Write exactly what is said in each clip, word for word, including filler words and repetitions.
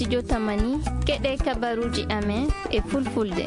studio Tamani keɗe kabaruji amen e fulfulde.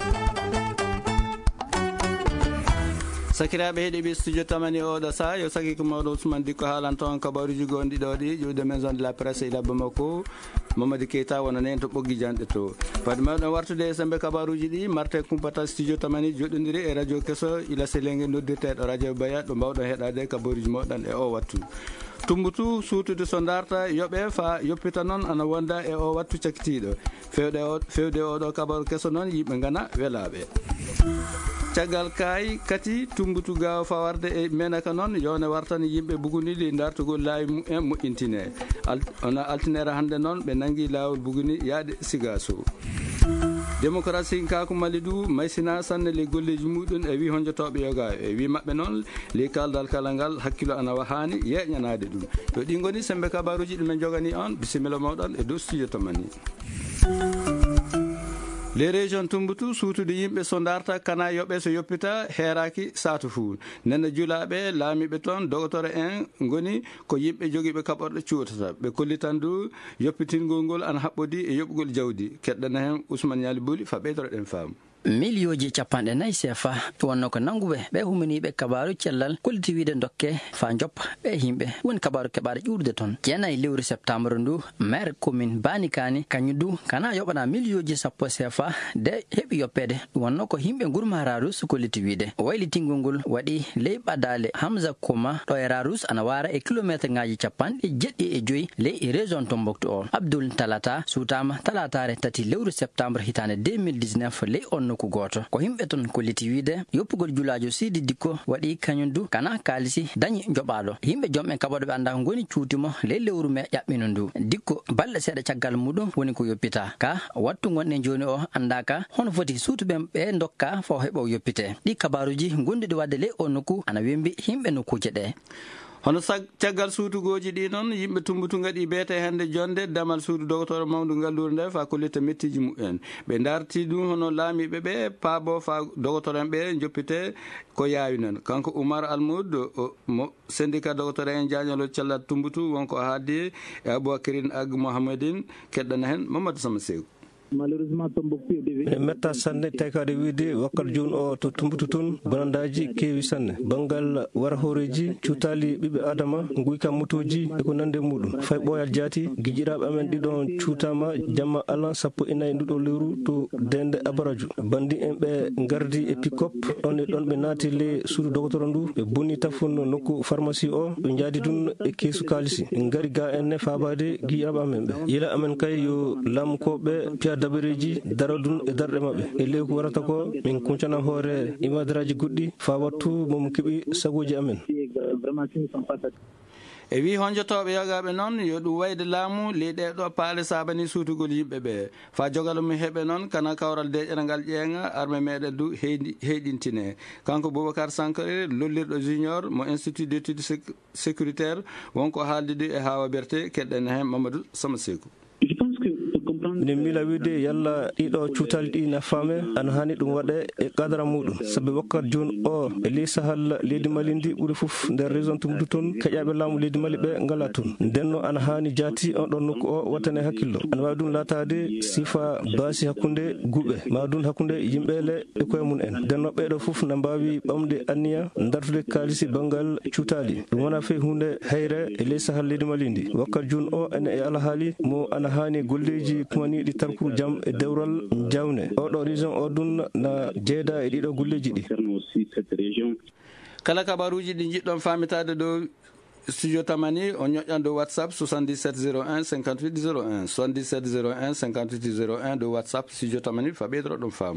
sakiraɓe heeɗiɓe studio Tamani oɗo saha yo sagi ko mawɗo Ousmane Dicko haalan toon kabaruji gonɗi ɗo ɗi ƴewde maison de la presse ila Bamako Mamadou Keita wona nen to ɓoggi janɗe to fade mawɗon wartude e sembe kabaruji ɗi marte kumpata studio Tamani joɗodiri e radio kesso ila selengue noddirteɗo radio Baya ɗo mbawɗon heɗade kabaruji moɗon e o wattu tumbutu suutude so darta yoɓe fa yoppita noon ana wonda e o wattu cakkitiɗo fewde o fewde oɗo kabaru kesso noon yimɓe gana welaɓe caggal kayi kati tumbutu gawa fawarde e menaka noon yowne wartani yimɓe buguni ɗi dartugol laawi mumen moƴƴintine ona altinere hande noon ɓe nangui lawol buguni yaade Sigasso démocratie kako Malidou maysina sanne le golleji muɗum e wi honjotoɓe yoga e wi mabɓe noon li kaldal kala ngal hakkilo ana wahani yeƴanade ɗum to ɗi goni sembe kabaruji ɗumen jogani on bisimilla mawɗon e dow studio Tamani. les régions tumbutu suutude yimɓe so darta kana yoɓe so yoppita heeraki satu fuu nene julaɓe laamiɓe toon dogotore en goni ko yimɓe joguiɓe kaɓorɗe cuutata ɓe kollitan du yoppitingol ngol ana haɓɓodi e yoɓgol jawdi keɗɗana hen Ousmane Yali Bouli fa ɓeydoɗen faamu milioji capanɗe nayyi C F A wonno ko nanguɓe ɓe huminiɓe kabaru cellal kolliti wiide dokke fa joppa ɓe yimɓe woni kabaru keɓaɗe ƴurde toon jeenayyi lewru septembre ndu maire commune banikani kañum du kana yoɓana milioji sappo C F A de heeɓi yoppede ɗum wonno ko yimɓe gurma Rarus kolliti wiide waylitingol ngol waɗi ley ɓadale Hamza Kouma ɗo e Rarus ana wara e kilométre ngaji capanɗe jeɗɗi e joyyi ley région Tombouctou o Abdoul Talata sutama talatare tati lewru septembre hitande deux mille dix-neuf ley on ko goto ko yimɓe ton kolliti wiide yoppugol julajo Sidi Dicko waɗi kañum du kana kalisi dañi joɓaɗo yimɓe jomɓe kaɓoɗo ɓe anda ko goni cuutimo ley lewru me ƴaɓɓino ndu Dicko balɗe seeɗa caggal muɗum woni ko yoppita ka wattu gonɗen joni o andaka hono foti suutuɓe ɓe dokka fo heeɓo yoppite ɗi kabaruji gonduɗi wadde ley o nokku ana wembi yimɓe nokkuje ɗe hono caggal suutugoji ɗi noon yimɓe tumbutu gaɗi beete hande jonde damal suudu docteur mawdu ngalluru nde fa kollita mettiji mumen ɓe darti ɗum hono laamiɓe ɓe paabo fa docteur en ɓe joppite ko yaawi noon kanko Oumar Almoud mo syndicat docteur en jañolo cellal tumbutu wonko haaddi e Aboubacrine Ag Mouhamadine keɗɗana hen Mamadou Sama Sekou malheureusement Tombouctou ene metta sanne taykade wiide wakkati joni o to tumbutu toon bonandaji keewi sanne banggal wara hooreji cuutali ɓiɓɓe adama guyka motoji eko nande muɗum fay ɓooyal jaati guiƴiraɓe amen ɗiɗon cuutama jamma Allah sappo e nayyi nduɗo lewru to dende Abaradiou bandi en ɓe gardi e pick-up ɗon e ɗon ɓe naati le suudu docteur ndu ɓe bonni tafunno nokku pharmacie o ɓe jaadi dun e keesu kalisi ɓe gari ga enne fabade guiƴiraɓe amen ɓe yila amen kay yo laamukoɓe piya dabareji dara dun e darɗe mabɓe e ley ko warata ko min kuncana hoore imadaraji goɗɗi fa wattu momo keeɓi sagoji amen e wi honjotoɓe yogaɓe noon yo ɗum wayde laamu leyɗe ɗo paale sabani suutugol yimɓe ɓe fa jogalum heeɓe noon kana kawral deƴƴere ngal ƴeeŋa armé meɗen du heyɗintine kanko Boubacar Sankare lollirɗo junior mo institut d' étude sécuritaire wonko haaldiɗi e Hawa Berté keɗɗen hen Mamadou Sama Sekou minen miila wiide yalla ɗiɗo cuutali ɗi nafame ana hani ɗum waɗe e qadara muɗum saabi wakkati joni o e ley sahal leydi Mali ndi ɓuuri foof nder région Tombouctou toon keƴaɓe laamu leydi Mali ɓe ngala toon ndenno ana hani jaati on ɗon nokku o wattane hakkillo ana wawi ɗum latade sifa baasi hakkude guuɓe ma ɗum hakkude yimɓele e koye mum en ndenno ɓeɗo foof ne mbawi ɓamde anniya dartude kalisi banggal cuutali ɗum wona fe hunde hayre e ley sahal leydi Mali ndi wakkati joni o ene e alahaali mo ana hani golleji kumaniɗi tarku jaam e dewral jawne oɗo région o ɗum na jeeda e ɗiɗo golleji ɗi kala kabaruji ɗi jiɗɗon famitade ɗo studio Tamani o ñoƴƴan dow WhatsApp soixante-dix-sept zéro un cinquante-huit zéro un soixante-dix-sept zéro un cinquante-huit zéro un dow WhatsApp studio Tamani fa ɓeydoro ɗum faamu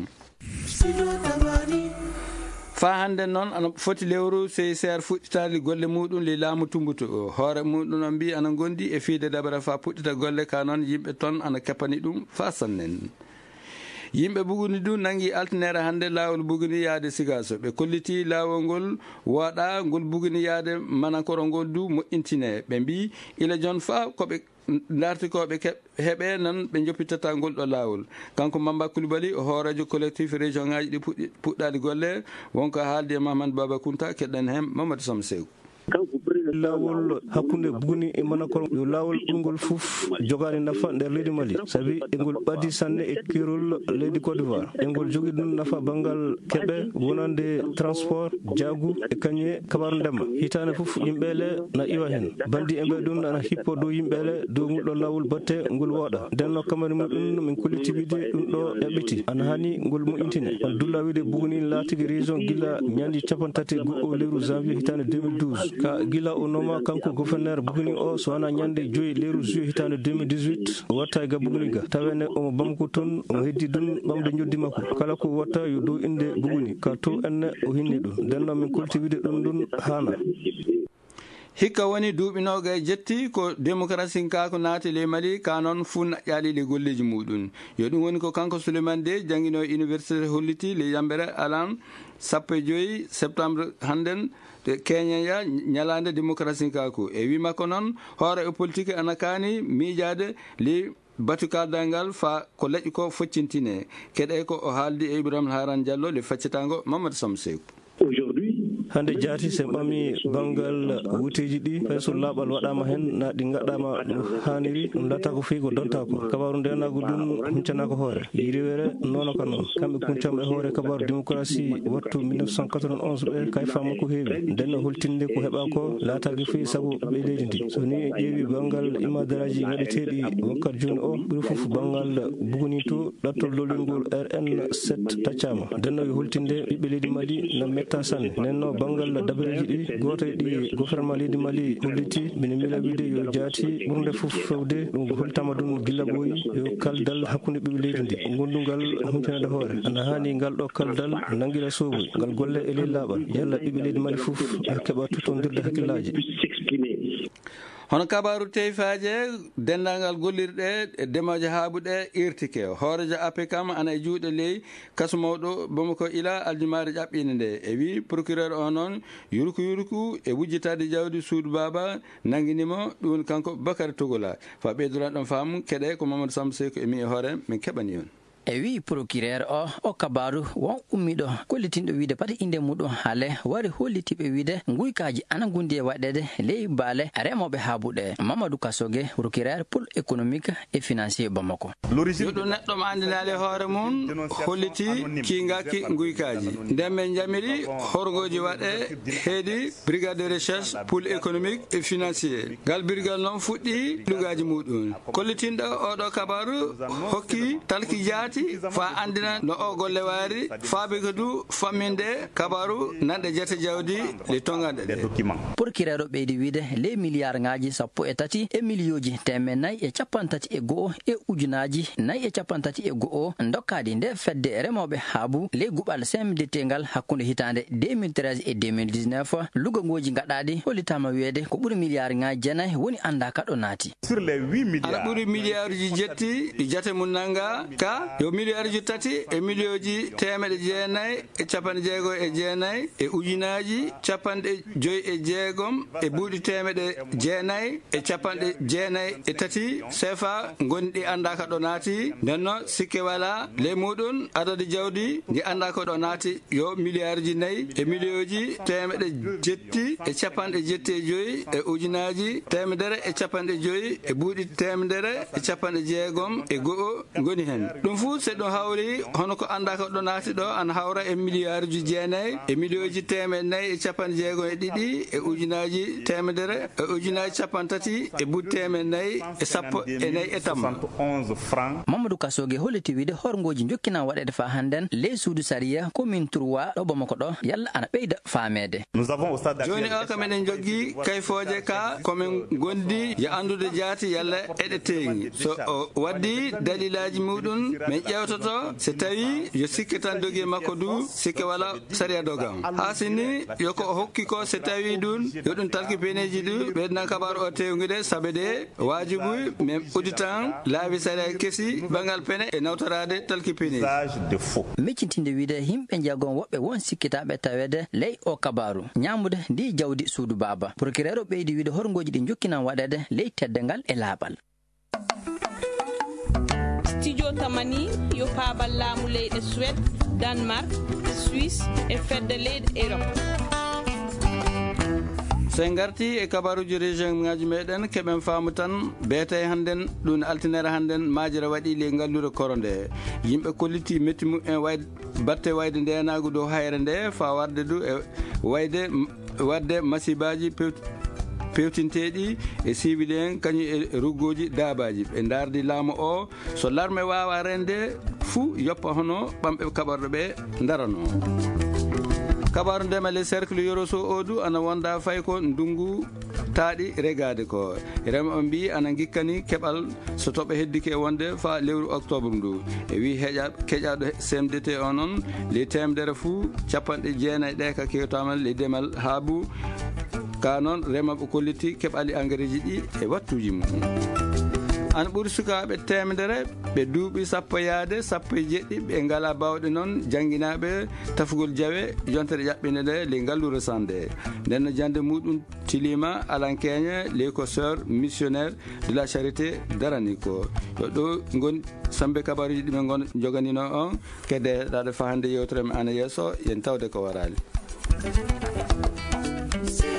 fa hande noon ana foti lewru C I C R fuɗɗitade golle muɗum li laamu tumbutu o hoore muɗum on mbi ana gondi e fiide dabara fa puɗɗita golle ka noon yimɓe toon ana keppani ɗum fa sannen yimɓe buguni du nangui altinere hande lawol buguni yaade Sigasso ɓe kolliti lawol ngol woɗa ngol buguni yaade manankoro ngol du moƴƴintine ɓe mbi ila jon fa koɓe dartikoɓe heeɓe nan ɓe joppitata ngol ɗo lawol kanko Mamba Coulibaly hoorejo collectif région ngaji ɗi puɗɗade golle wonko haaldi e Mahamadou Baba Kounta keɗɗen hen Mamadou Sam Sekou kanko lawol hakkunde buguni e manakol yo lawol ɓurgol fof jogani nafa nder leydi Mali sabi engol ɓadi sanne e kirol leydi Côte d'Ivoire engol jogui ɗum nafa bangal keɓe wonande transport jaagu e kañe kabaru ndema hitande fof yimɓele na iwa hen bandi e ɓe ɗum ana hippo dow yimɓele dow ngol ɗo lawol batte ngol wooɗa ndenno kamari muɗum min kollitibide ɗum ɗo ɗaɓɓiti ana hani ngol moƴintine on dulla wiide buguni laatigi région gila ñandi capan tati go'o lewru janvier hitande deux mille douze ka gila o noma kanko gouverneur buguni o so wana ñande joyi lewru juillet hitande deux mille dix-huit o watta e ga buguni ga tawene omo bamko toon omo heddi ɗum ɓamde ñoddi makko kala ko watta yo dow inde buguni ka to enne o hinni ɗum ndenno min koltiwide ɗum ɗum hana hikka woni duuɓinoga e jetti ko démocratie kako naati le Mali ka noon fuu naƴƴaali le golleji muɗum yo ɗum woni ko kanko Souleymane De jangguino e université holliti le yambere alan sappo e joyi septembre hannden Kenya ñalande démocratie kako e wi makko noon hoore e politique ana kaani miijade li batu kaldangal fa ko leƴƴi ko foccintine keɗe ko o haaldi e Ibrahima Haran Diallo le faccitango Mamadou Samseyko hande jaati se ɓami bangal wuteji ɗi hayso laaɓal waɗama hen na ɗi gaɗɗama no hanniri ɗum latta ko fewi ko donta ko kabaru ndenago ɗum hunccanako hoore yiriwere nono ka noon kamɓe kuncama e hoore kabaru démocratie wattu mille neuf cent quatre-vingt-onze ɓe kay famma ko heewi nden hultinde ko heeɓa ko laataki fewi saabu ɓe leydi ndi so ni ƴeewi bangal imadaraji gaɗeteɗi wakkat joni o ɓuuri foof bangal buguni to ɗattol lolingol R N sept taccama ndenno yo hultinde ɓiɓɓe leydi Mali no metta sanne nenno bangal dabareji ɗi goto e ɗi gouvernement leydi Mali holliti mine mila wiide yo jaati ɓurde fof fewde ɗum holtama ɗum gilla ɓooyi yo kaldal hakkude ɓiɓɓe leydi ndi gondugal humtinede hoore ana hani ngal ɗo kaldal nanguira soogoy ngal golle e ley laaɓal yalla ɓiɓɓe leydi Mali fof keɓa tuttodirde hakkillaji hono kabaru teyfaje dendagal gollirɗe e ndemoje haaɓuɗe irtike hoorejo A P kam ana e juuɗe ley kaso mawɗo Bamako ila aljumare ƴaɓɓinde nde e wi procureur o noon yurku yurku e wujjitade jawdi Soudou Baba nanguinimo ɗum woni kanko Bakary Togola fa ɓeydoran ɗon faamu keɗe ko Mamadou Samba Seyko e mi e hoore min keɓani on e wi procureur o o kabaru won ummiɗo kollitinɗo wiide pati inde muɗum haale wari hollitiɓe wiide guykaji ana gundi e waɗede ley baale remoɓe haabuɗe Mamadou Kassogue procureur pôle économique et financier Bamako yoɗo neɗɗo mo andinali hoore mum holliti kingaki guykaji nden min jamiri horgoji waɗe heedi brigade de recherche pôle économique et financier ngal brigade noon fuɗɗi lugaji muɗum kollitinɗo oɗo kabaru hokki talki jaati fa andina no o golle waari faabi ko du famminde kabaru nanɗe jete jawdi le tongaɗe ɗe procureur o ɓeydi wiide les milliard ngaji sappo e tati e millioji temen nayyi e capan tati e go'o e ujunaji nayyi e capan tati e go'o dokkadi nde fedde remoɓe haabu ley guɓal semdetengal hakkude hitande deux mille treize et deux mille dix-neuf lugongoji gaɗaɗi hollitama wiyeede ko ɓuuri milliard ngaji jeenayyi woni anda kaɗo naati aɗa ɓuuri milliard ji jetti ɗi jate mum nanga ka yo milliard ji tati e million ji temeɗe jeenayyi e capanɗe jeegom e jeenayyi e ujunaji capanɗe joyi e jeegom e buuɗi temeɗe jeenayyi e capanɗe jeenayyi e tati C F A gonɗi anda ka ɗo naati ndenno sikke wala ley muɗum adade jawdi ndi anda ko ɗo naati yo milliard ji nayyi e million ji temeɗe jetti e capanɗe jetti e joyi e ujunaji temedere e capanɗe joyi e buuɗi temedere e capanɗe jeegom e go'o goni hen ɗum fuu se ɗum hawri hono ko anda ko ɗo naati ɗo ana hawra e milliard ji jeenayyi e million ji temeɗe nayyi e capanɗe jeegom e ɗiɗi e ujunaji temedere e ujunaji capan tati e buuɗi temeɗe nayyi e sappo e nayyi e tamma Mamadou Kassogue holliti wiide horgoji jokkina waɗede fa hannden ley suudu saria commune trois ɗo Bamako ɗo yalla ana ɓeyda faamede joni o kam eɗen jogui kayfoje ka komin gondi yo andude jaati yalla eɗe teeŋi so o waddi dalilaji muɗum min ƴewtoto so tawi yo sikke tan dogi makko du sikke wala saria dogam ha sinni yoko o hokki ko so tawi ɗum yo ɗum talki peneji ɗi ɓeydan kabaru o tewguide saabe de wajibu min auditan laabi saria kesi bangal pene e nawtorade talki peneji meccintinde wiide himɓe jeegom woɓɓe won sikkitaɓe tawede ley o kabaru ñamude ndi jawdi Soudou Baba procureur o ɓeydi wiide horgoji ɗi jokkinan waɗede ley teddengal e laaɓal studio tamani yo paabal laamu leyɗe Suède Danemark Suisse e fedde leyɗe Europe sen garti e kabaruji région ngaji meɗen keɓen faamu tan beete hannden ɗum altinere hannden majere waɗi le ngallure koronde yimɓe kolliti metti mumen wayde batte wayde ndenago dow hayre nde fa warde du e wayde wadde masibaji pewtinteɗi e siwiɗi en kañum e ruggoji daabaji ɓe dardi laamu o so larme wawa rende fuu yoppa hono ɓamɓe kaɓarɗo ɓe darano kabaru ndemale cercle yoroso odu ana wonda fay ko ndungu taaɗi regade ko rema mbi ana gikkani keɓal so toɓe heddike wonde fa lewru octobre ndu e wi heƴa keƴaɗo C M D T o noon le temedere fuu capanɗe jeenayyi ɗe ka kewtamal le demal haabu ka noon remaɓe kolliti keɓali engrais ji ɗi e wattuji mum an ɓuuri sukaɓe temedere ɓe duuɓi sappo yaade sappo e jeɗɗi ɓe ngala bawɗe noon jangguinaɓe tafugol jaawe yontere ƴaɓɓine ɗe le ngallure sande nden jande muɗum tilima alankeñe les cosseurs missionnaire de la charité darani ko yo ɗo gon sambe kabaruji ɗiɓe gon joganino on kedde ɗaɗo fa hande yewtere me ana yesso yen tawde ko warali.